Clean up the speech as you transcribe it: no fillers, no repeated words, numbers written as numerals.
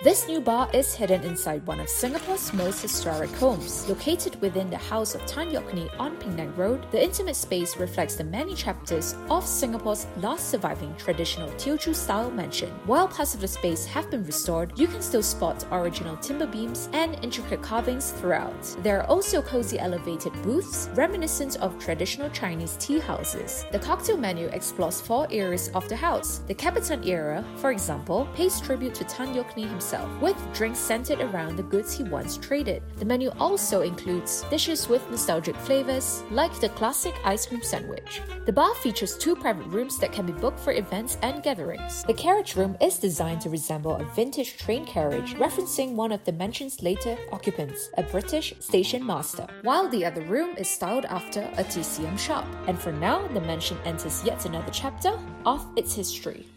This new bar is hidden inside one of Singapore's most historic homes. Located within the House of Tan Yeok Nee on Penang Road, the intimate space reflects the many chapters of Singapore's last surviving traditional Teochew-style mansion. While parts of the space have been restored, you can still spot original timber beams and intricate carvings throughout. There are also cozy elevated booths reminiscent of traditional Chinese tea houses. The cocktail menu explores 4 eras of the house. The Capitan era, for example, pays tribute to Tan Yeok Nee himself, with drinks centered around the goods he once traded. The menu also includes dishes with nostalgic flavors, like the classic ice cream sandwich. The bar features 2 private rooms that can be booked for events and gatherings. The carriage room is designed to resemble a vintage train carriage, referencing one of the mansion's later occupants, a British station master, while the other room is styled after a TCM shop. And for now, the mansion enters yet another chapter of its history.